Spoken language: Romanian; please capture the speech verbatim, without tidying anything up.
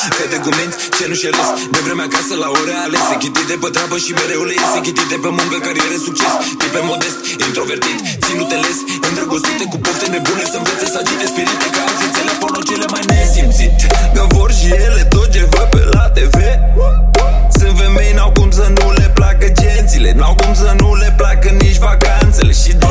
fete cu minți cenușelesc, de vremea acasă la ore alese, chitite pe treabă și mereu le iese, chitite pe muncă, carieră, succes, tipe modest, introvertit, ținute les, îndrăgostite cu pofte nebune, să învețe să agite spirite ca artițele porno cele mai nesimțite. Că vor și ele tot ce văd pe la T V. Sunt femei, n-au cum să nu le placă gențile, n-au cum să nu le placă nici vacanțele. Și